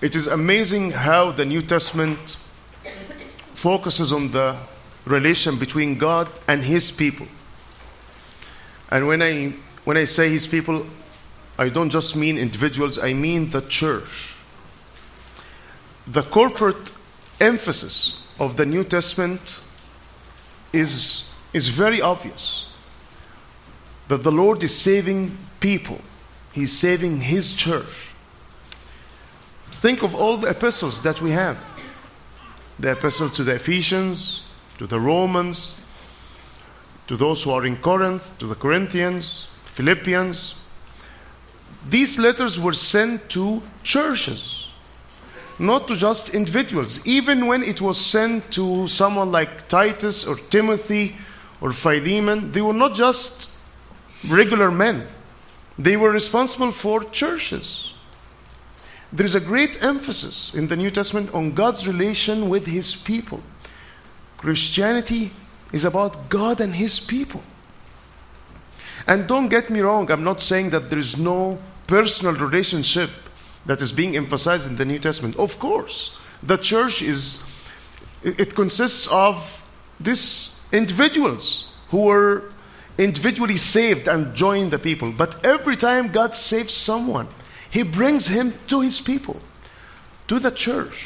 It is amazing how the New Testament focuses on the relation between God and His people. And when I say His people, I don't just mean individuals, I mean the church. The corporate emphasis of the New Testament is very obvious. That the Lord is saving people. He's saving His church. Think of all the epistles that we have. The epistle to the Ephesians, to the Romans, to those who are in Corinth, to the Corinthians, Philippians. These letters were sent to churches, not to just individuals. Even when it was sent to someone like Titus or Timothy or Philemon, they were not just regular men. They were responsible for churches. There is a great emphasis in the New Testament on God's relation with His people. Christianity is about God and His people. And don't get me wrong, I'm not saying that there is no personal relationship that is being emphasized in the New Testament. Of course, the church it consists of these individuals who were individually saved and joined the people. But every time God saves someone, He brings him to His people, to the church.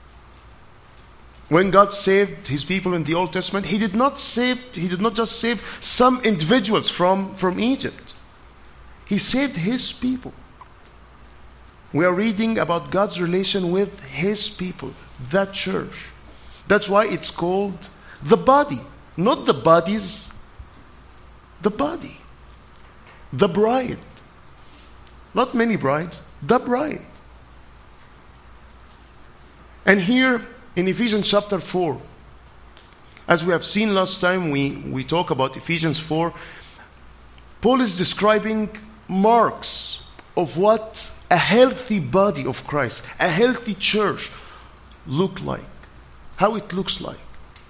When God saved His people in the Old Testament, He did not just save some individuals from Egypt. He saved His people. We are reading about God's relation with His people, that church. That's why it's called the body. Not the bodies, the body. The bride. Not many brides, the bride. And here in Ephesians chapter 4, as we have seen last time, we talk about Ephesians 4, Paul is describing marks of what a healthy body of Christ, a healthy church look like, how it looks like.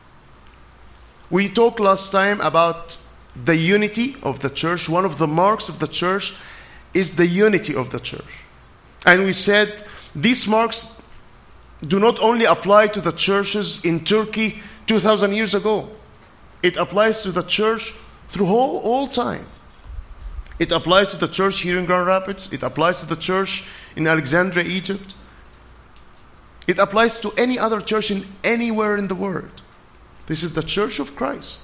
We talked last time about the unity of the church. One of the marks of the church is the unity of the church. And we said these marks do not only apply to the churches in Turkey 2,000 years ago. It applies to the church through all time. It applies to the church here in Grand Rapids. It applies to the church in Alexandria, Egypt. It applies to any other church in anywhere in the world. This is the church of Christ.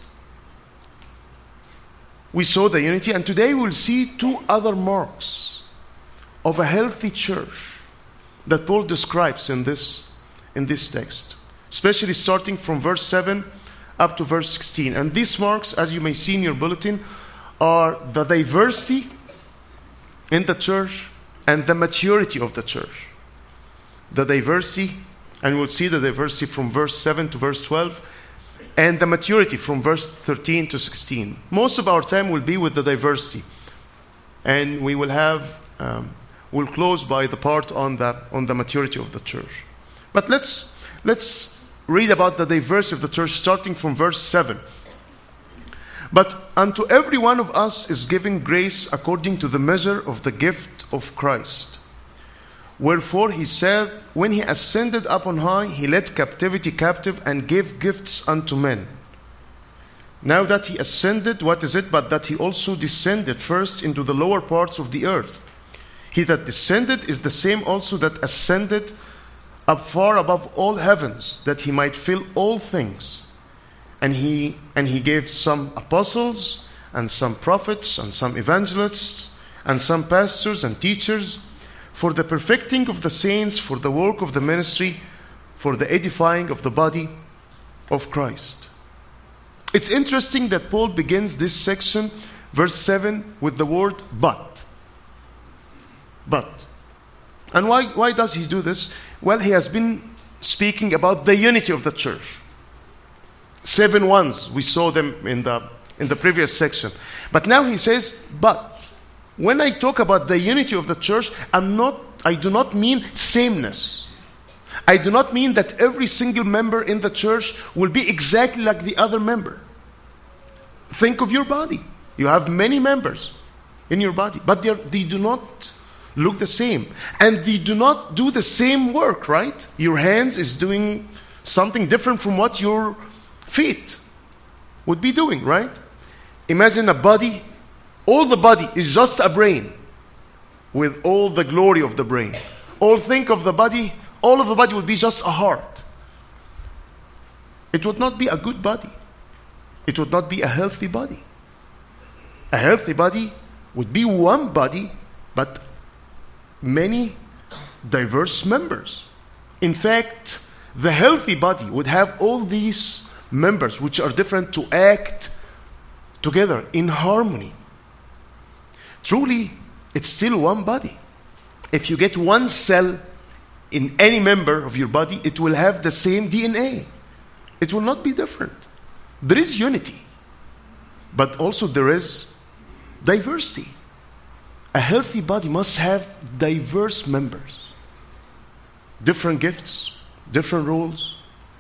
We saw the unity, and today we'll see two other marks of a healthy church that Paul describes in this text, especially starting from verse 7 up to verse 16. And these marks, as you may see in your bulletin, are the diversity in the church and the maturity of the church. The diversity, and we'll see the diversity from verse 7 to verse 12, and the maturity from verse 13 to 16. Most of our time will be with the diversity. And we will have, we'll close by the part on the maturity of the church. But let's read about the diversity of the church starting from verse 7. But unto every one of us is given grace according to the measure of the gift of Christ. Wherefore he said, when he ascended up on high, he led captivity captive and gave gifts unto men. Now that he ascended, what is it but that he also descended first into the lower parts of the earth? He that descended is the same also that ascended up far above all heavens, that he might fill all things. And he gave some apostles, and some prophets, and some evangelists, and some pastors and teachers, for the perfecting of the saints, for the work of the ministry, for the edifying of the body of Christ. It's interesting that Paul begins this section, verse 7, with the word but. But. And why does he do this? Well, he has been speaking about the unity of the church. 7 ones, we saw them in the previous section. But now he says, but. When I talk about the unity of the church, I do not mean sameness. I do not mean that every single member in the church will be exactly like the other member. Think of your body. You have many members in your body, but they do not look the same. And they do not do the same work, right? Your hands is doing something different from what your feet would be doing, right? Imagine a body. All the body is just a brain with all the glory of the brain. All think of the body, all of the body would be just a heart. It would not be a good body. It would not be a healthy body. A healthy body would be one body, but many diverse members. In fact, the healthy body would have all these members which are different to act together in harmony. Truly, it's still one body. If you get one cell in any member of your body, it will have the same DNA. It will not be different. There is unity, but also there is diversity. A healthy body must have diverse members, different gifts, different roles.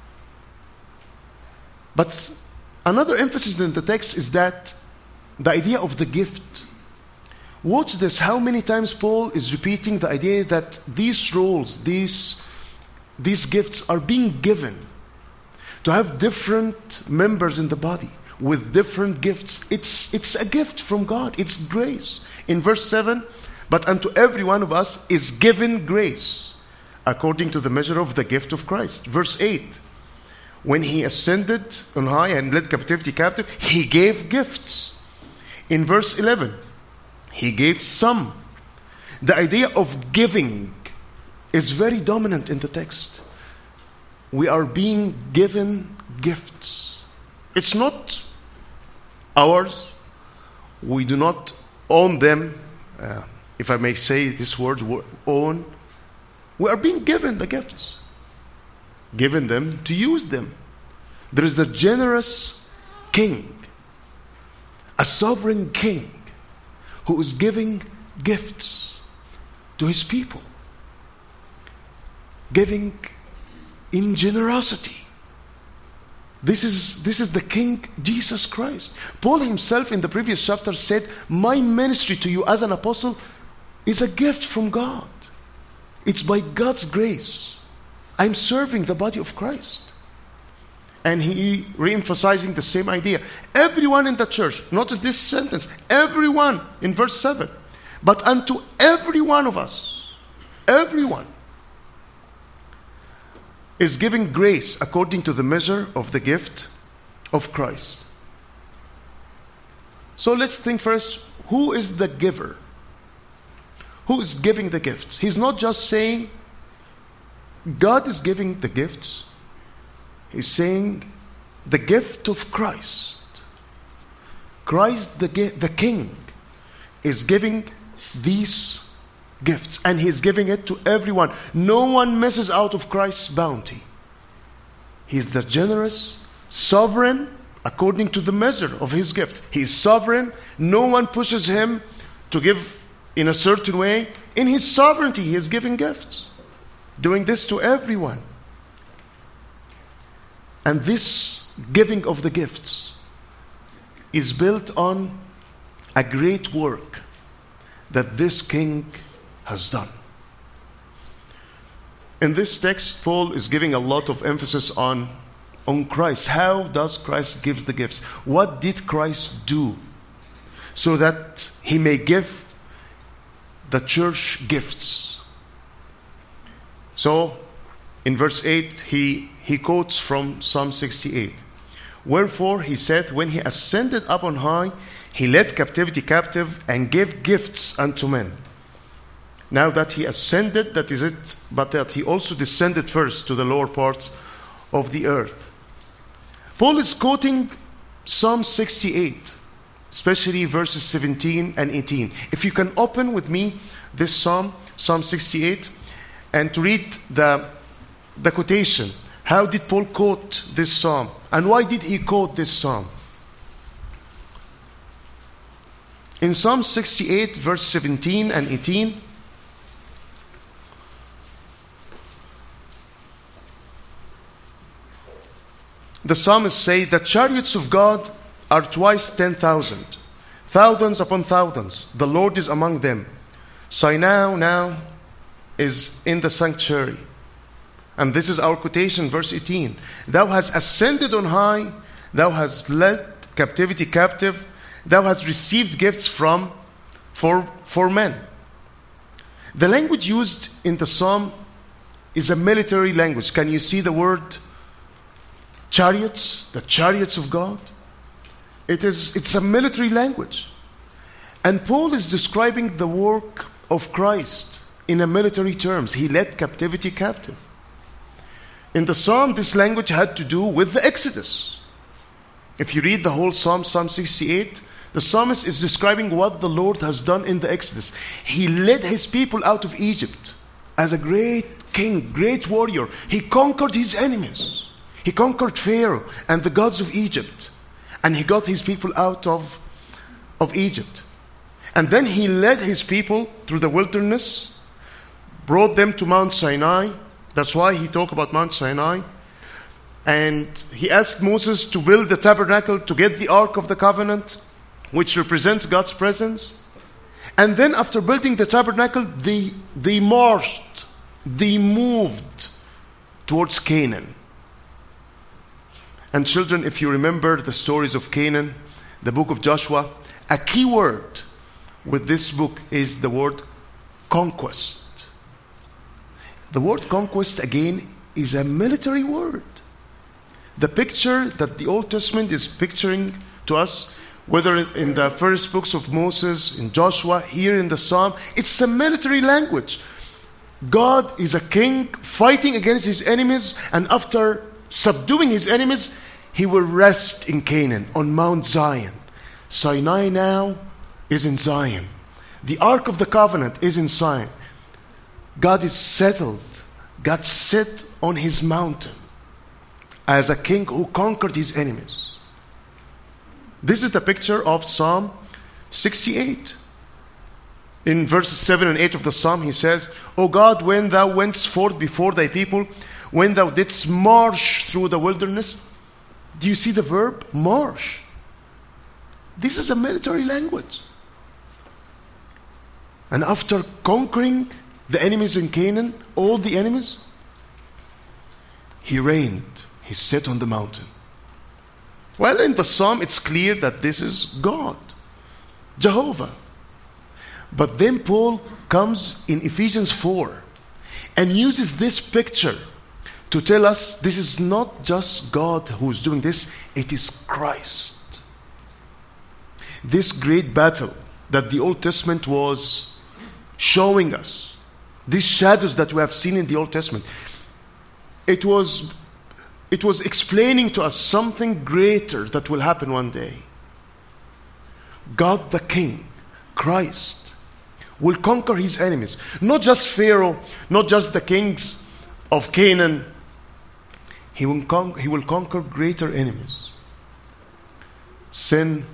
But another emphasis in the text is that the idea of the gift. Watch this, how many times Paul is repeating the idea that these roles, these gifts are being given to have different members in the body with different gifts. It's a gift from God. It's grace. In verse 7, but unto every one of us is given grace according to the measure of the gift of Christ. Verse 8, when he ascended on high and led captivity captive, he gave gifts. In verse 11, he gave some. The idea of giving is very dominant in the text. We are being given gifts. It's not ours. We do not own them. If I may say this word, own. We are being given the gifts. Given them to use them. There is a generous king, a sovereign king, who is giving gifts to his people. Giving in generosity. This is the King Jesus Christ. Paul himself in the previous chapter said, my ministry to you as an apostle is a gift from God. It's by God's grace. I'm serving the body of Christ. And he re-emphasizing the same idea. Everyone in the church, notice this sentence, everyone in verse 7. But unto every one of us, everyone is giving grace according to the measure of the gift of Christ. So let's think first, who is the giver? Who is giving the gifts? He's not just saying God is giving the gifts. He's saying the gift of Christ. Christ, the King, is giving these gifts. And He's giving it to everyone. No one misses out of Christ's bounty. He's the generous, sovereign, according to the measure of His gift. He's sovereign. No one pushes Him to give in a certain way. In His sovereignty, He is giving gifts. Doing this to everyone. And this giving of the gifts is built on a great work that this King has done. In this text, Paul is giving a lot of emphasis on Christ. How does Christ give the gifts? What did Christ do so that He may give the church gifts? So, in verse 8, he quotes from Psalm 68. Wherefore, he said, when He ascended up on high, He led captivity captive and gave gifts unto men. Now that He ascended, that is it, but that He also descended first to the lower parts of the earth. Paul is quoting Psalm 68, especially verses 17 and 18. If you can open with me this Psalm 68, and to read the quotation. How did Paul quote this Psalm? And why did he quote this Psalm? In Psalm 68, verse 17 and 18, the psalmists say, the chariots of God are twice 10,000, thousands upon thousands. The Lord is among them. Sinai now is in the sanctuary. And this is our quotation, verse 18. Thou hast ascended on high, thou hast led captivity captive, thou hast received gifts for men. The language used in the psalm is a military language. Can you see the word chariots, the chariots of God? It's a military language. And Paul is describing the work of Christ in a military terms. He led captivity captive. In the psalm, this language had to do with the Exodus. If you read the whole psalm, Psalm 68, the psalmist is describing what the Lord has done in the Exodus. He led his people out of Egypt as a great king, great warrior. He conquered his enemies. He conquered Pharaoh and the gods of Egypt. And he got his people out of Egypt. And then he led his people through the wilderness, brought them to Mount Sinai. That's why he talked about Mount Sinai. And he asked Moses to build the tabernacle to get the Ark of the Covenant, which represents God's presence. And then after building the tabernacle, they marched, they moved towards Canaan. And children, if you remember the stories of Canaan, the book of Joshua, a key word with this book is the word conquest. The word conquest, again, is a military word. The picture that the Old Testament is picturing to us, whether in the first books of Moses, in Joshua, here in the Psalm, it's a military language. God is a king fighting against his enemies, and after subduing his enemies, he will rest in Canaan, on Mount Zion. Sinai now is in Zion. The Ark of the Covenant is in Zion. God is settled. God sat on his mountain as a king who conquered his enemies. This is the picture of Psalm 68. In verses 7 and 8 of the Psalm, he says, O God, when thou wentest forth before thy people, when thou didst march through the wilderness. Do you see the verb? March. This is a military language. And after conquering the enemies in Canaan, all the enemies, he reigned. He sat on the mountain. Well, in the Psalm, it's clear that this is God, Jehovah. But then Paul comes in Ephesians 4 and uses this picture to tell us this is not just God who's doing this, it is Christ. This great battle that the Old Testament was showing us, these shadows that we have seen in the Old Testament, it was explaining to us something greater that will happen one day. God the King, Christ, will conquer his enemies. Not just Pharaoh, not just the kings of Canaan. He will conquer greater enemies. Sin,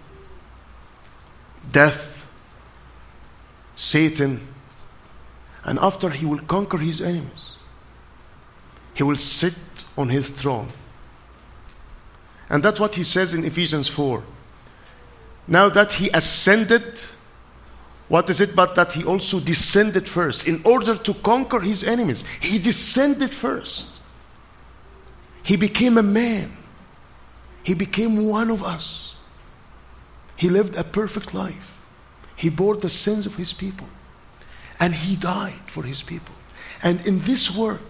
death, Satan. And after he will conquer his enemies, he will sit on his throne. And that's what he says in Ephesians 4. Now that he ascended, what is it but that he also descended first in order to conquer his enemies? He descended first. He became a man. He became one of us. He lived a perfect life. He bore the sins of his people. And he died for his people. And in this work,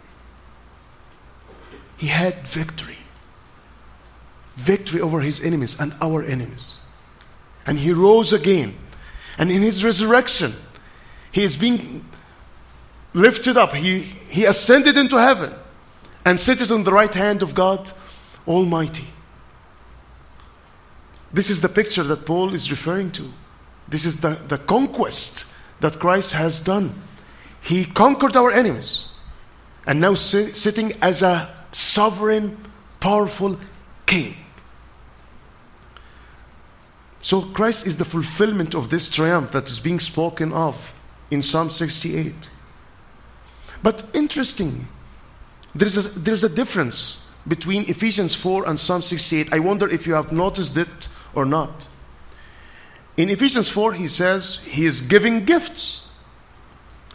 he had victory. Victory over his enemies and our enemies. And he rose again. And in his resurrection, he is being lifted up. He ascended into heaven and seated on the right hand of God Almighty. This is the picture that Paul is referring to. This is the conquest that Christ has done. He conquered our enemies and now sitting as a sovereign, powerful king. So Christ is the fulfillment of this triumph that is being spoken of in Psalm 68. But interesting, there's a difference between Ephesians 4 and Psalm 68. I wonder if you have noticed it or not. In Ephesians 4, he says he is giving gifts.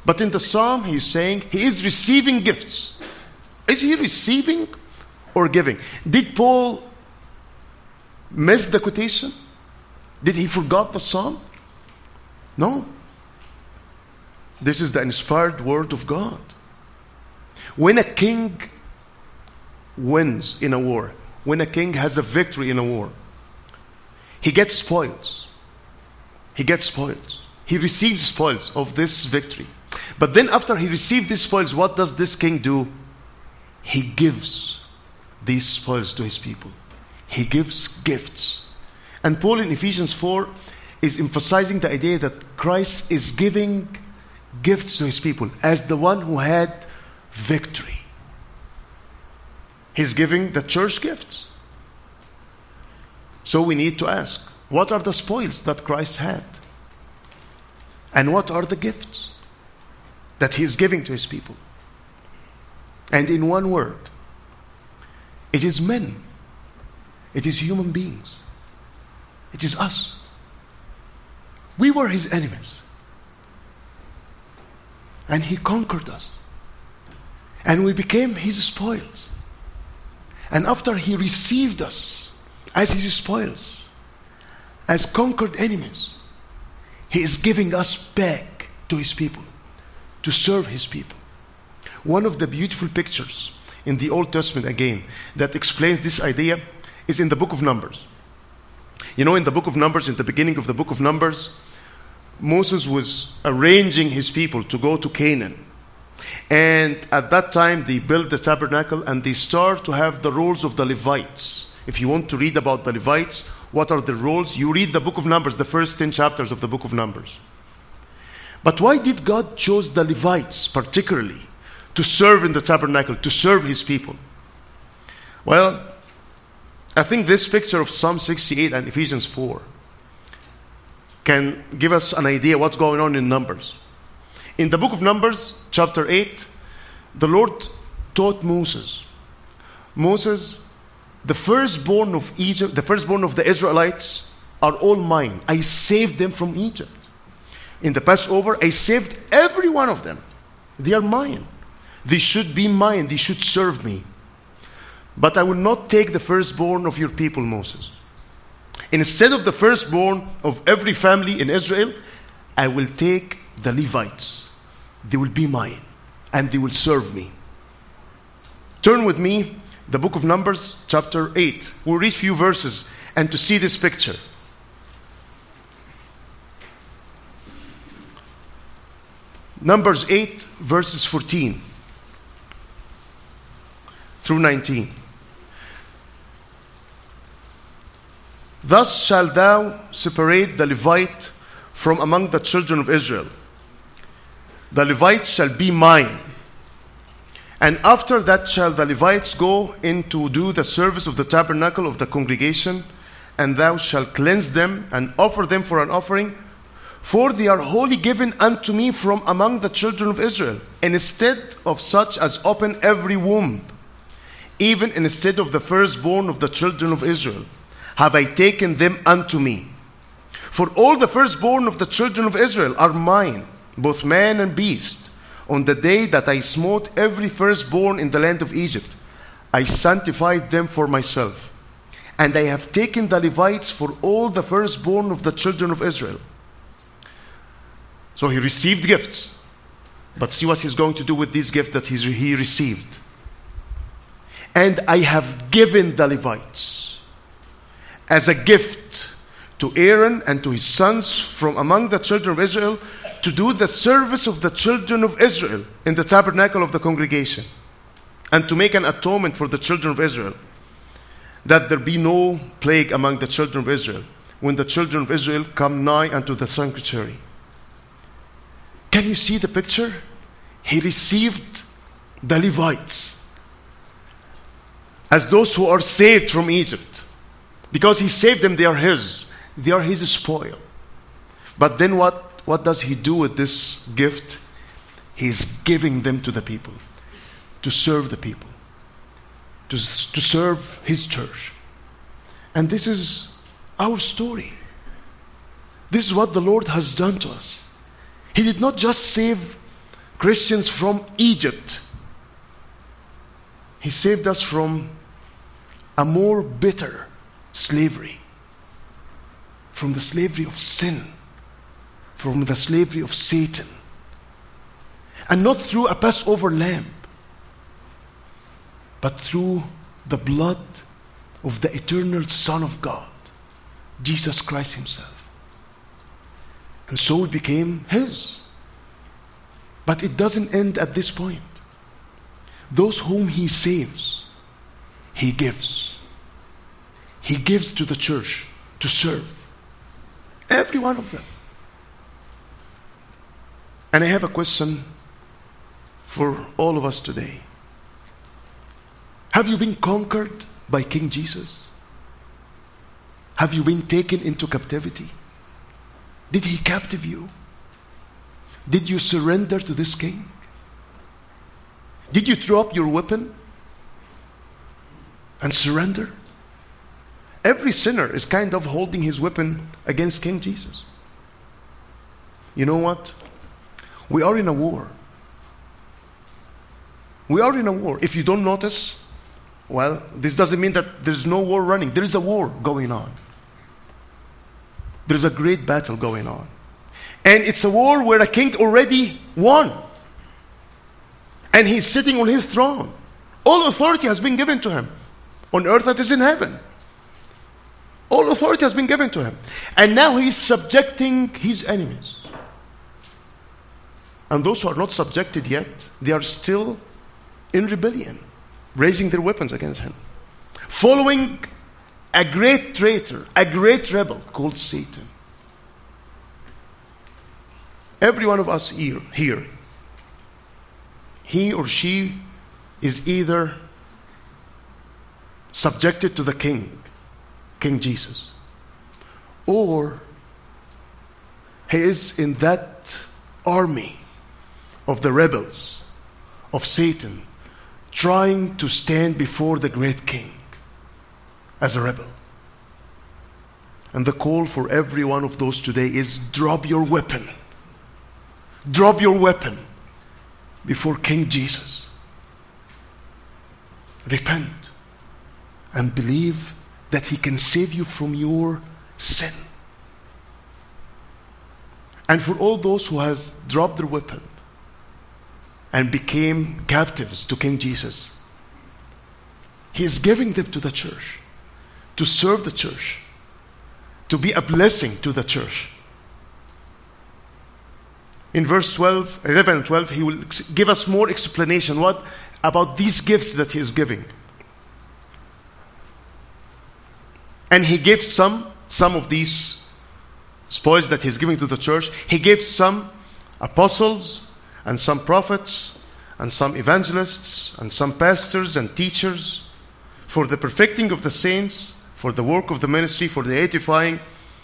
But in the psalm, he's saying he is receiving gifts. Is he receiving or giving? Did Paul miss the quotation? Did he forget the psalm? No. This is the inspired word of God. When a king wins in a war, when a king has a victory in a war, he gets spoils. He gets spoils. He receives spoils of this victory. But then after he received these spoils, what does this king do? He gives these spoils to his people. He gives gifts. And Paul in Ephesians 4 is emphasizing the idea that Christ is giving gifts to his people as the one who had victory. He's giving the church gifts. So we need to ask, what are the spoils that Christ had? And what are the gifts that he is giving to his people? And in one word, it is men. It is human beings. It is us. We were his enemies. And he conquered us. And we became his spoils. And after he received us as his spoils, as conquered enemies, he is giving us back to his people, to serve his people. One of the beautiful pictures in the Old Testament, again, that explains this idea is in the book of Numbers. You know, in the book of Numbers, in the beginning of the book of Numbers, Moses was arranging his people to go to Canaan. And at that time, they built the tabernacle and they start to have the roles of the Levites. If you want to read about the Levites, what are the roles? You read the book of Numbers, the first 10 chapters of the book of Numbers. But why did God choose the Levites particularly to serve in the tabernacle, to serve his people? Well, I think this picture of Psalm 68 and Ephesians 4 can give us an idea what's going on in Numbers. In the book of Numbers, chapter 8, the Lord taught Moses, the firstborn of Egypt, the firstborn of the Israelites are all mine. I saved them from Egypt. In the Passover, I saved every one of them. They are mine. They should be mine. They should serve me. But I will not take the firstborn of your people, Moses. Instead of the firstborn of every family in Israel, I will take the Levites. They will be mine, and they will serve me. Turn with me, the book of Numbers, chapter 8. We'll read a few verses and to see this picture. Numbers 8, verses 14 through 19. Thus shalt thou separate the Levite from among the children of Israel. The Levites shall be mine. And after that shall the Levites go in to do the service of the tabernacle of the congregation, and thou shalt cleanse them and offer them for an offering, for they are wholly given unto me from among the children of Israel, instead of such as open every womb, even instead of the firstborn of the children of Israel, have I taken them unto me. For all the firstborn of the children of Israel are mine, both man and beast. On the day that I smote every firstborn in the land of Egypt, I sanctified them for myself. And I have taken the Levites for all the firstborn of the children of Israel. So he received gifts. But see what he's going to do with these gifts that he received. And I have given the Levites as a gift to Aaron and to his sons from among the children of Israel to do the service of the children of Israel in the tabernacle of the congregation, and to make an atonement for the children of Israel, that there be no plague among the children of Israel when the children of Israel come nigh unto the sanctuary. Can you see the picture? He received the Levites as those who are saved from Egypt. Because he saved them, they are his. They are his spoil. But then what does he do with this gift? He's giving them to the people, to serve the people, to serve his church. And this is our story. This is what the Lord has done to us. He did not just save Christians from Egypt. He saved us from a more bitter slavery. From the slavery of sin. From the slavery of Satan. And not through a Passover lamb, but through the blood of the eternal Son of God, Jesus Christ himself. And so we became his. But it doesn't end at this point. Those whom he saves, he gives. He gives to the church to serve. Every one of them. And I have a question for all of us today. Have you been conquered by King Jesus? Have you been taken into captivity? Did he captive you? Did you surrender to this king? Did you throw up your weapon and surrender? Every sinner is kind of holding his weapon against King Jesus. You know what? We are in a war. We are in a war. If you don't notice, well, this doesn't mean that there's no war running. There is a war going on. There's a great battle going on. And it's a war where a king already won. And he's sitting on his throne. All authority has been given to him. On earth that is in heaven. All authority has been given to him. And now he's subjecting his enemies. And those who are not subjected yet, they are still in rebellion, raising their weapons against him, following a great traitor, a great rebel called Satan. Every one of us here, he or she is either subjected to the king, King Jesus, or he is in that army of the rebels, of Satan, trying to stand before the great king as a rebel. And the call for every one of those today is drop your weapon. Drop your weapon before King Jesus. Repent and believe that he can save you from your sin. And for all those who has dropped their weapon and became captives to King Jesus, he is giving them to the church, to serve the church, to be a blessing to the church. In verse 11 and 12, he will give us more explanation about these gifts that he is giving. And he gives some of these spoils that he's giving to the church. He gives some apostles, and some prophets, and some evangelists, and some pastors and teachers, for the perfecting of the saints, for the work of the ministry, for the edifying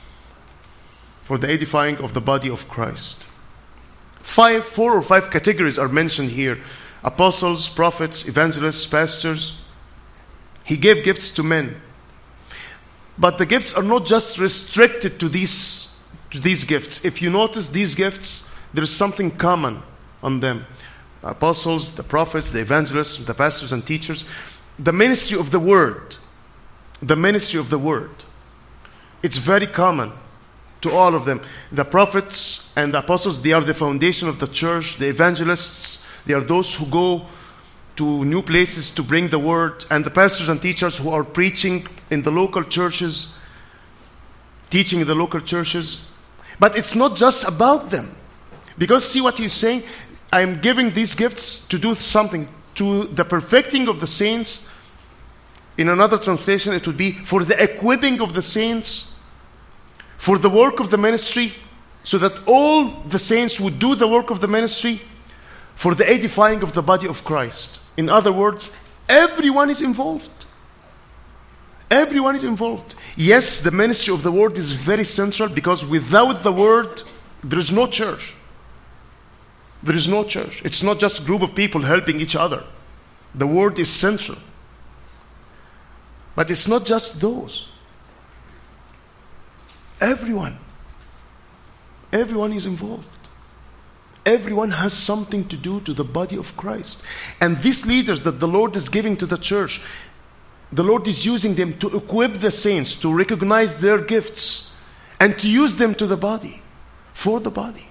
of the body of Christ. 4 or 5 categories are mentioned here: apostles, prophets, evangelists, pastors. He gave gifts to men. But the gifts are not just restricted to these gifts. If you notice these gifts, there is something common on them. Apostles, the prophets, the evangelists, the pastors and teachers. The ministry of the word. The ministry of the word. It's very common to all of them. The prophets and the apostles, they are the foundation of the church. The evangelists, they are those who go to new places to bring the word. And the pastors and teachers who are preaching in the local churches, teaching in the local churches. But it's not just about them. Because see what he's saying? I am giving these gifts to do something, to the perfecting of the saints. In another translation, it would be for the equipping of the saints, for the work of the ministry, so that all the saints would do the work of the ministry, for the edifying of the body of Christ. In other words, everyone is involved. Everyone is involved. Yes, the ministry of the word is very central, because without the word, there is no church. There is no church. It's not just a group of people helping each other. The word is central. But it's not just those. Everyone is involved. everyone has something to do to the body of Christ. And these leaders that the Lord is giving to the church, the Lord is using them to equip the saints, to recognize their gifts, and to use them to the body, for the body.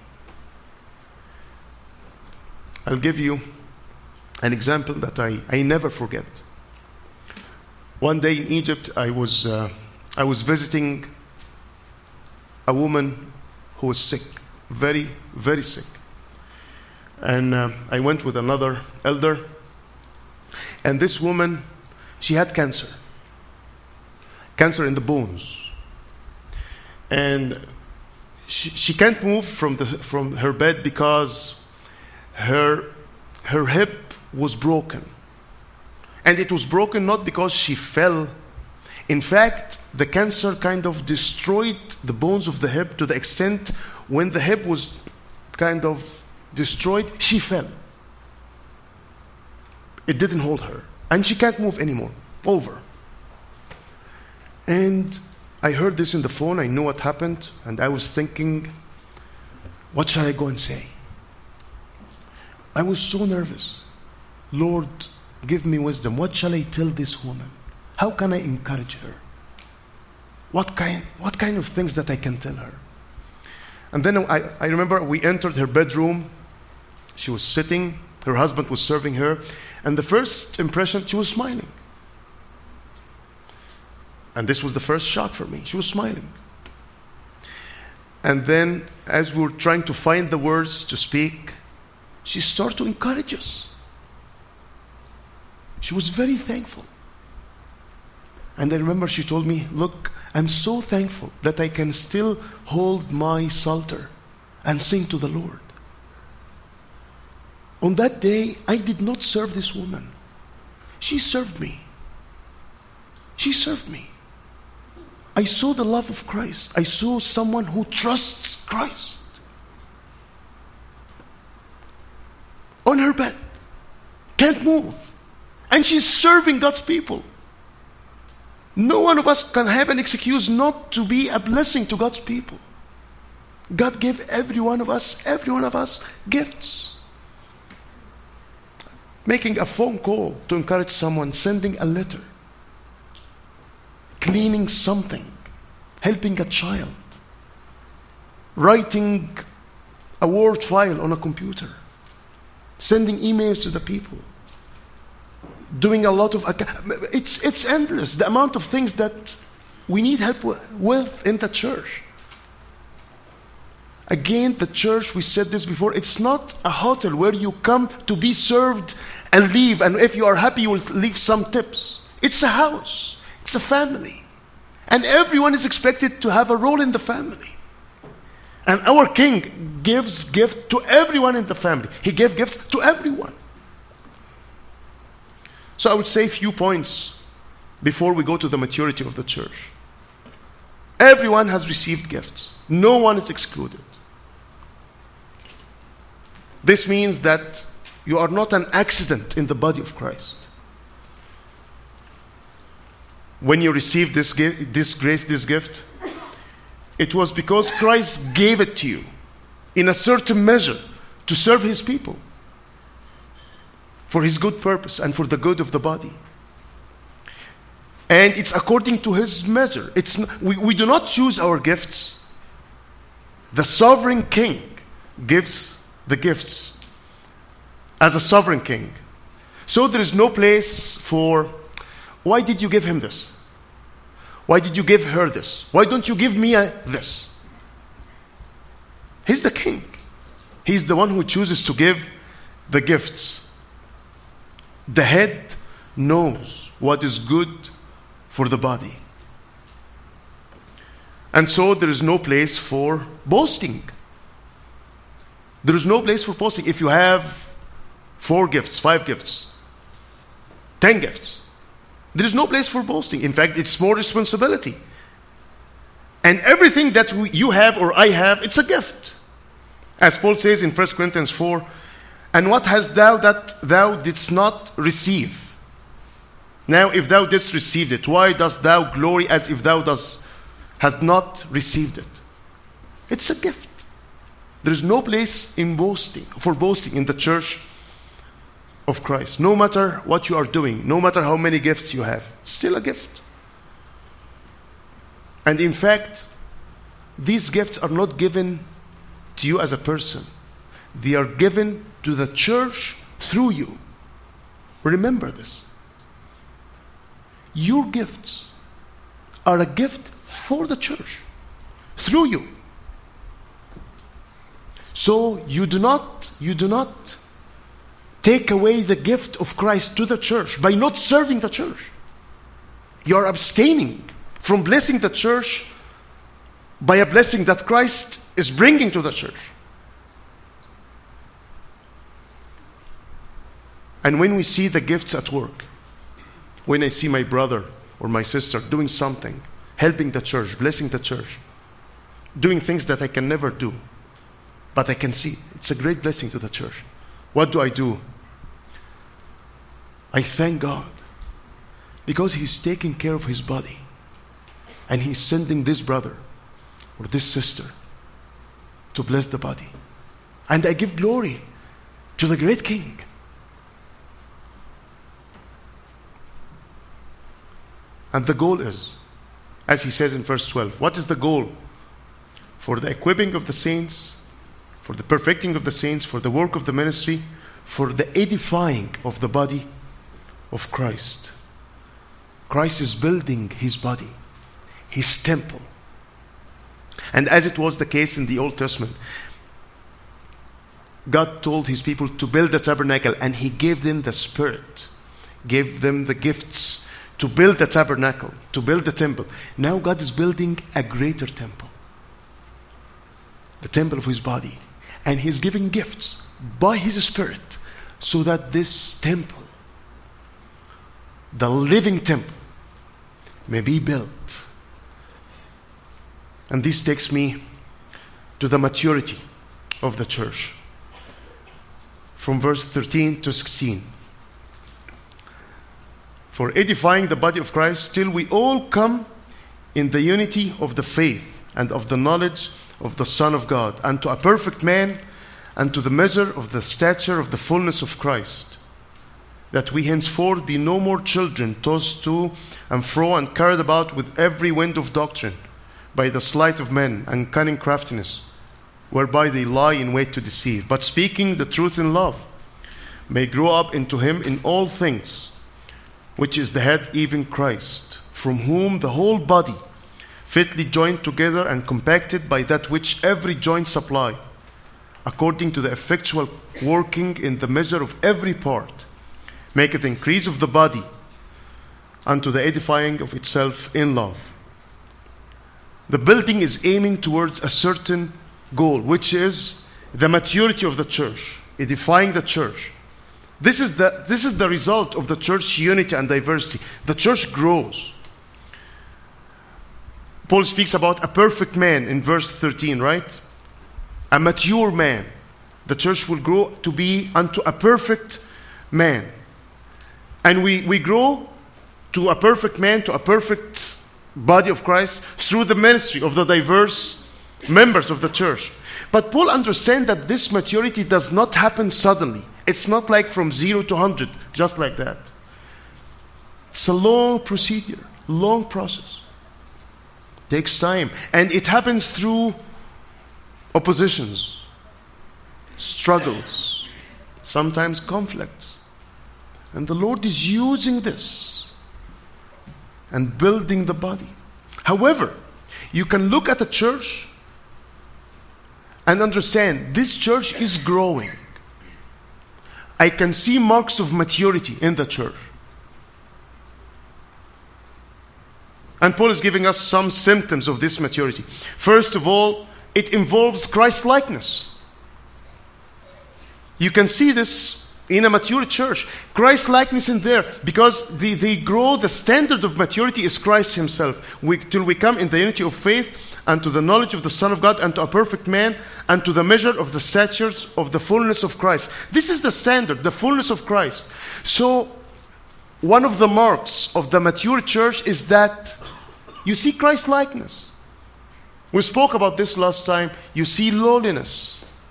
I'll give you an example that I never forget. One day in Egypt, I was visiting a woman who was sick, very, very sick. And I went with another elder. And this woman, she had cancer in the bones. And she can't move from her bed because her hip was broken. And it was broken not because she fell. In fact, the cancer kind of destroyed the bones of the hip to the extent when the hip was kind of destroyed, she fell. It didn't hold her. And she can't move anymore. Over. And I heard this in the phone. I knew what happened. And I was thinking, what shall I go and say? I was so nervous. Lord, give me wisdom. What shall I tell this woman? How can I encourage her? What kind of things that I can tell her? And then I remember we entered her bedroom. She was sitting. Her husband was serving her. And the first impression, she was smiling. And this was the first shock for me. She was smiling. And then as we were trying to find the words to speak, she started to encourage us. She was very thankful. And I remember she told me, look, I'm so thankful that I can still hold my psalter and sing to the Lord. On that day, I did not serve this woman. She served me. She served me. I saw the love of Christ. I saw someone who trusts Christ. On her bed. Can't move. And she's serving God's people. No one of us can have an excuse not to be a blessing to God's people. God gave every one of us gifts. Making a phone call to encourage someone, sending a letter, cleaning something, helping a child, writing a Word file on a computer, sending emails to the people, doing a lot of, it's endless, the amount of things that we need help with in the church. Again, the church, we said this before, it's not a hotel where you come to be served and leave, and if you are happy, you will leave some tips. It's a house. It's a family. And everyone is expected to have a role in the family. And our King gives gift to everyone in the family. He gave gifts to everyone. So I would say a few points before we go to the maturity of the church. Everyone has received gifts. No one is excluded. This means that you are not an accident in the body of Christ. When you received this grace, this gift, it was because Christ gave it to you in a certain measure to serve His people for His good purpose and for the good of the body. And it's according to His measure. We do not choose our gifts. The sovereign King gives the gifts as a sovereign King. So there is no place for, why did you give him this? Why did you give her this? Why don't you give me this? He's the King. He's the one who chooses to give the gifts. The head knows what is good for the body. And so there is no place for boasting. There is no place for boasting. If you have 4 gifts, 5 gifts, 10 gifts, there is no place for boasting. In fact, it's more responsibility. And everything that you have or I have, it's a gift. As Paul says in 1 Corinthians 4, and what hast thou that thou didst not receive? Now, if thou didst receive it, why dost thou glory as if thou hast not received it? It's a gift. There is no place for boasting in the church of Christ. No matter what you are doing, no matter how many gifts you have, still a gift. And in fact, these gifts are not given to you as a person. They are given to the church through you. Remember this. Your gifts are a gift for the church through you. So you do not take away the gift of Christ to the church by not serving the church. You are abstaining from blessing the church by a blessing that Christ is bringing to the church. And when we see the gifts at work, when I see my brother or my sister doing something, helping the church, blessing the church, doing things that I can never do, but I can see it's a great blessing to the church. What do? I thank God because He's taking care of His body and He's sending this brother or this sister to bless the body. And I give glory to the great King. And the goal is, as he says in verse 12, what is the goal? For the equipping of the saints, for the perfecting of the saints, for the work of the ministry, for the edifying of the body of Christ. Christ is building His body, His temple. And as it was the case in the Old Testament, God told His people to build the tabernacle, and He gave them the Spirit, gave them the gifts to build the tabernacle, to build the temple. Now God is building a greater temple, the temple of His body. And He's giving gifts by His Spirit so that this temple, the living temple, may be built. And this takes me to the maturity of the church. From verse 13 to 16. For edifying the body of Christ, till we all come in the unity of the faith and of the knowledge of the Son of God, unto a perfect man, and to the measure of the stature of the fullness of Christ, that we henceforth be no more children, tossed to and fro and carried about with every wind of doctrine, by the sleight of men and cunning craftiness, whereby they lie in wait to deceive, but speaking the truth in love, may grow up into Him in all things, which is the head, even Christ, from whom the whole body, fitly joined together and compacted by that which every joint supplieth, according to the effectual working in the measure of every part, maketh increase of the body unto the edifying of itself in love. The building is aiming towards a certain goal, which is the maturity of the church, edifying the church. This is the result of the church unity and diversity. The church grows. Paul speaks about a perfect man in verse 13, right? A mature man. The church will grow to be unto a perfect man. And we grow to a perfect man, to a perfect body of Christ, through the ministry of the diverse members of the church. But Paul understands that this maturity does not happen suddenly. It's not like from 0 to 100, just like that. It's a long procedure, long process. Takes time. And it happens through oppositions, struggles, sometimes conflicts. And the Lord is using this and building the body. However, you can look at a church and understand this church is growing. I can see marks of maturity in the church. And Paul is giving us some symptoms of this maturity. First of all, it involves Christ-likeness. You can see this in a mature church. Christ-likeness in there, because they grow. The standard of maturity is Christ Himself. Till we come in the unity of faith and to the knowledge of the Son of God, and to a perfect man, and to the measure of the statures of the fullness of Christ. This is the standard, the fullness of Christ. So, one of the marks of the mature church is that you see Christ-likeness. We spoke about this last time. You see lowliness.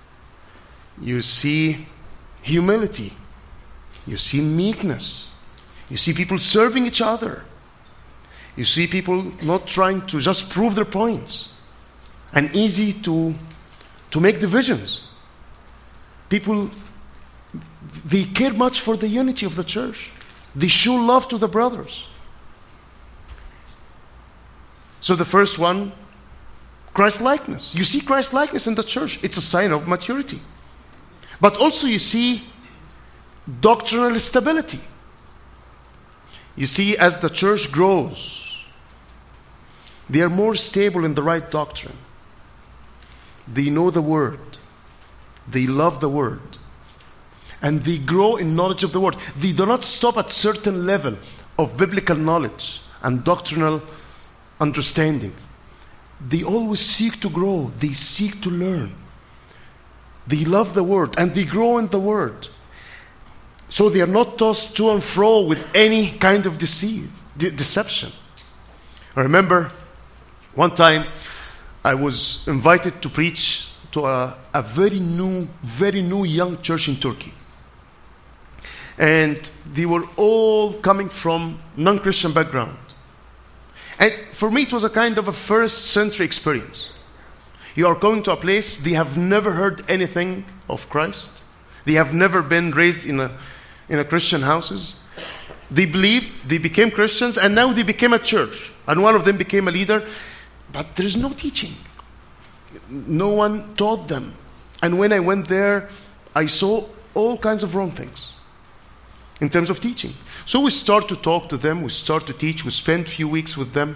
You see humility. You see meekness. You see people serving each other. You see people not trying to just prove their points and easy to make divisions. People, they care much for the unity of the church. They show love to the brothers. So the first one, Christ-likeness. You see Christ-likeness in the church. It's a sign of maturity. But also you see doctrinal stability. You see, as the church grows, they are more stable in the right doctrine. They know the Word. They love the Word. And they grow in knowledge of the Word. They do not stop at certain level of biblical knowledge and doctrinal understanding. They always seek to grow. They seek to learn. They love the Word and they grow in the Word. So they are not tossed to and fro with any kind of deception. I remember one time I was invited to preach to a very new young church in Turkey. And they were all coming from non-Christian background. And for me it was a kind of a first century experience. You are going to a place, they have never heard anything of Christ. They have never been raised in a Christian houses. They believed, they became Christians, and now they became a church. And one of them became a leader. But there is no teaching. No one taught them. And when I went there, I saw all kinds of wrong things in terms of teaching. So we start to talk to them, we start to teach, we spend a few weeks with them.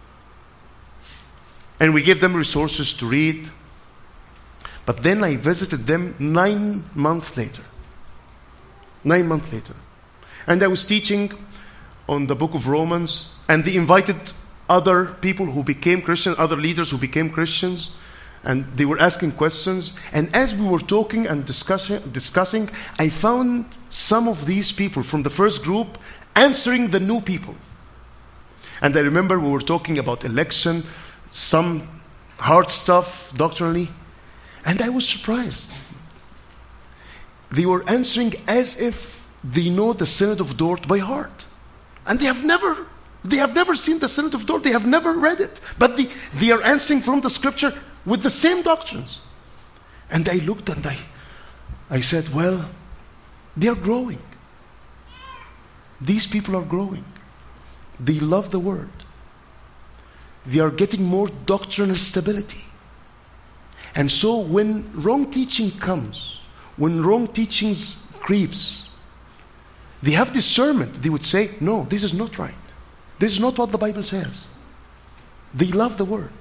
And we give them resources to read. But then I visited them 9 months later. 9 months later. And I was teaching on the book of Romans, and they invited other people who became Christians, other leaders who became Christians, and they were asking questions. And as we were talking and discussing, I found some of these people from the first group answering the new people. And I remember we were talking about election, some hard stuff doctrinally, and I was surprised. They were answering as if they know the Synod of Dort by heart. And they have never seen the Synod of Dort. They have never read it. But they are answering from the scripture with the same doctrines. And I looked and I said, well, they are growing. These people are growing. They love the Word. They are getting more doctrinal stability. And so when wrong teaching comes, when wrong teachings creeps, they have discernment. They would say, no, this is not right. This is not what the Bible says. They love the Word.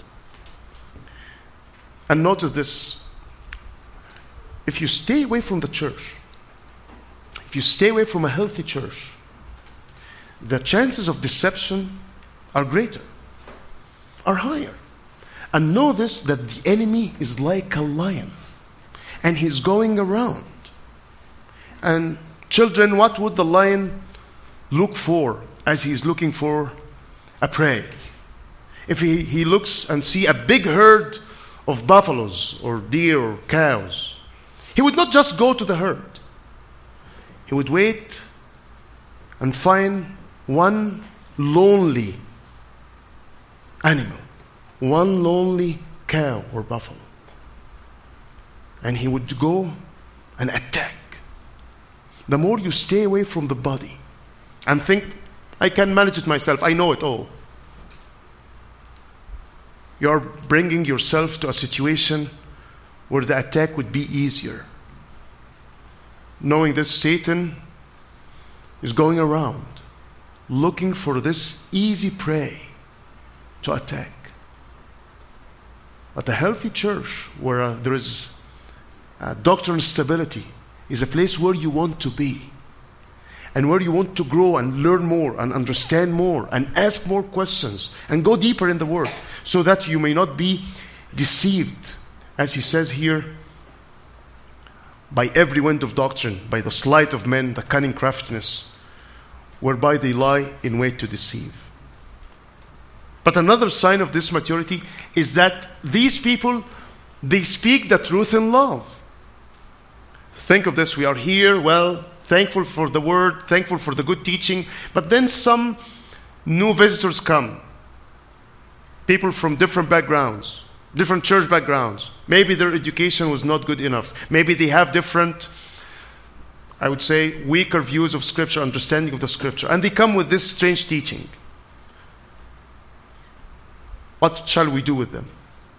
And notice this. If you stay away from the church, if you stay away from a healthy church, the chances of deception are greater, are higher. And know this, that the enemy is like a lion. And he's going around. And children, what would the lion look for as he's looking for a prey? If he looks and see a big herd of buffaloes or deer or cows, he would not just go to the herd. He would wait and find one lonely animal, one lonely cow or buffalo. And he would go and attack. The more you stay away from the body and think, I can manage it myself, I know it all, you are bringing yourself to a situation where the attack would be easier. Knowing this, Satan is going around looking for this easy prey to attack. But a healthy church where there is doctrinal stability is a place where you want to be and where you want to grow and learn more and understand more and ask more questions and go deeper in the Word, so that you may not be deceived, as he says here, by every wind of doctrine, by the sleight of men, the cunning craftiness, whereby they lie in wait to deceive. But another sign of this maturity is that these people, they speak the truth in love. Think of this. We are here, well, thankful for the word, thankful for the good teaching. But then some new visitors come. People from different backgrounds, different church backgrounds. Maybe their education was not good enough. Maybe they have different, I would say, weaker views of Scripture, understanding of the Scripture. And they come with this strange teaching. What shall we do with them?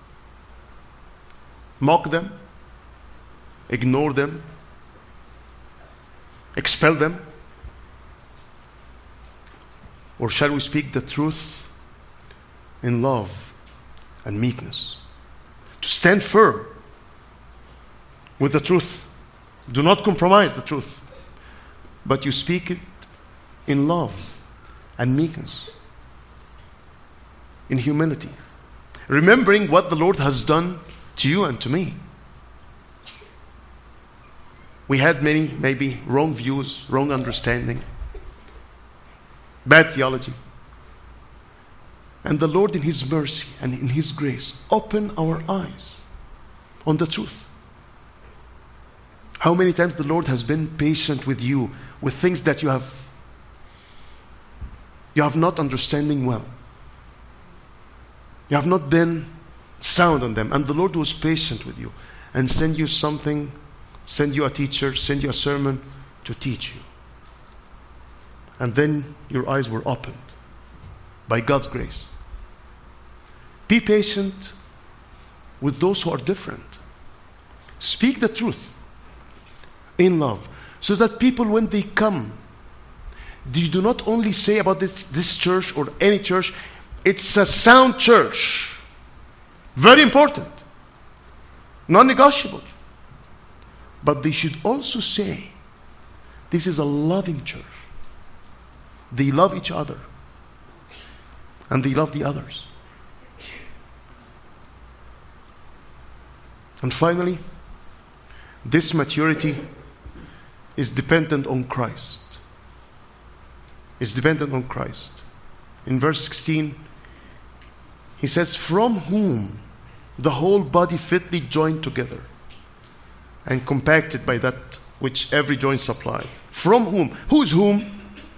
Mock them? Ignore them? Expel them? Or shall we speak the truth in love and meekness? To stand firm with the truth. Do not compromise the truth. But you speak it in love and meekness. In humility. Remembering what the Lord has done to you and to me. We had many, maybe, wrong views, wrong understanding, bad theology. And the Lord in His mercy and in His grace opened our eyes on the truth. How many times the Lord has been patient with you with things that you have not understanding well. You have not been sound on them. And the Lord was patient with you and send you something, send you a teacher, send you a sermon to teach you. And then your eyes were opened by God's grace. Be patient with those who are different. Speak the truth in love, so that people, when they come, you do not only say about this church or any church, it's a sound church. Very important. Non-negotiable. But they should also say, this is a loving church. They love each other. And they love the others. And finally, this maturity is dependent on Christ. It's dependent on Christ. In verse 16, he says, from whom the whole body fitly joined together and compacted by that which every joint supplied. From whom? Who's whom?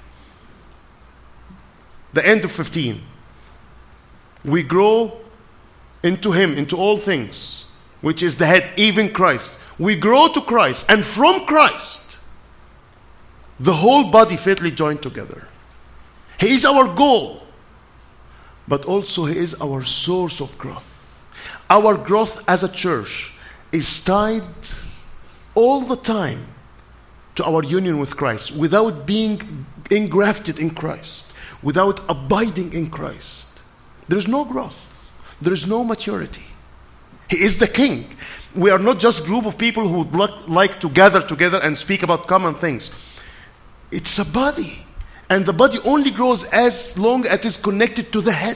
The end of 15. We grow into Him, into all things, which is the head, even Christ. We grow to Christ, and from Christ, the whole body fitly joined together. He is our goal, but also He is our source of growth. Our growth as a church is tied all the time to our union with Christ. Without being engrafted in Christ, without abiding in Christ, there is no growth. There is no maturity. He is the King. We are not just a group of people who would like to gather together and speak about common things. It's a body. And the body only grows as long as it is connected to the head.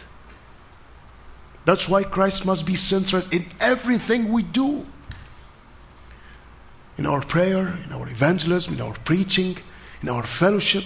That's why Christ must be central in everything we do. In our prayer, in our evangelism, in our preaching, in our fellowship.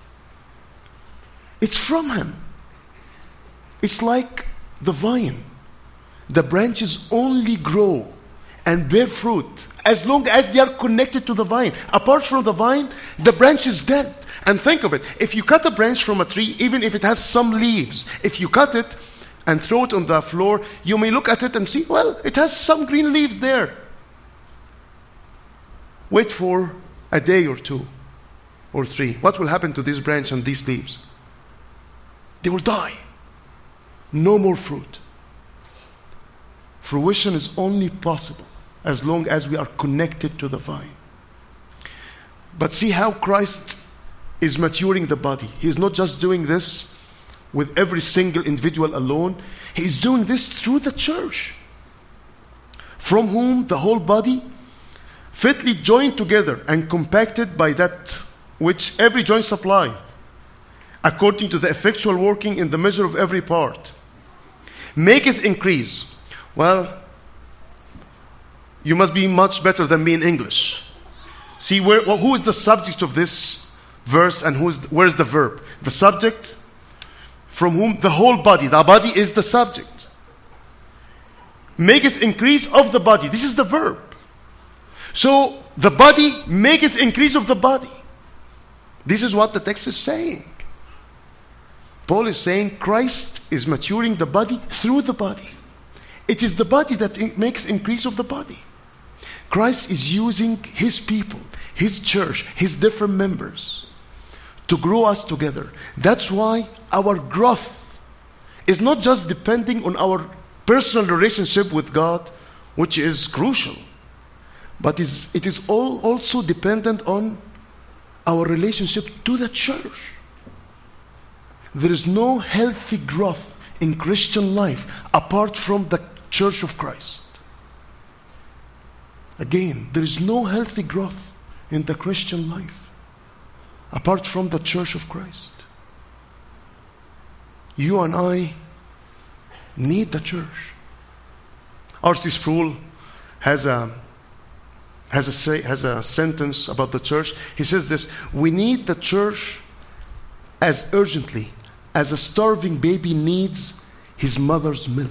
It's from Him. It's like the vine. The branches only grow and bear fruit as long as they are connected to the vine. Apart from the vine, the branch is dead. And think of it. If you cut a branch from a tree, even if it has some leaves, if you cut it and throw it on the floor, you may look at it and see, well, it has some green leaves there. Wait for a day or two or three. What will happen to this branch and these leaves? They will die. No more fruit. Fruition is only possible as long as we are connected to the vine. But see how Christ is maturing the body. He's not just doing this with every single individual alone. He's doing this through the church, from whom the whole body, fitly joined together and compacted by that which every joint supplieth, according to the effectual working in the measure of every part, maketh increase. Well, you must be much better than me in English. See, who is the subject of this verse and where's the verb? The subject, from whom the whole body. The body is the subject. Maketh increase of the body. This is the verb. So the body maketh increase of the body. This is what the text is saying. Paul is saying Christ is maturing the body through the body. It is the body that makes increase of the body. Christ is using his people, his church, his different members to grow us together. That's why our growth is not just depending on our personal relationship with God, which is crucial, but it is also dependent on our relationship to the church. There is no healthy growth in Christian life apart from the church of Christ. Again, there is no healthy growth in the Christian life apart from the church of Christ. You and I need the church. R.C. Sproul has a sentence about the church. He says this: we need the church as urgently as a starving baby needs his mother's milk.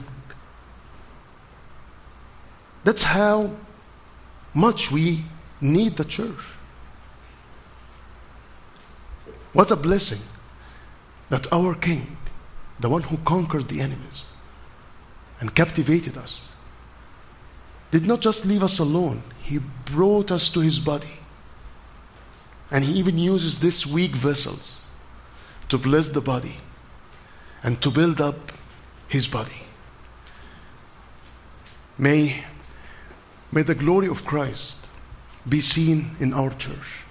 That's how much we need the church. What a blessing that our King, the one who conquered the enemies and captivated us, did not just leave us alone. He brought us to his body. And he even uses these weak vessels to bless the body and to build up his body. May the glory of Christ be seen in our church.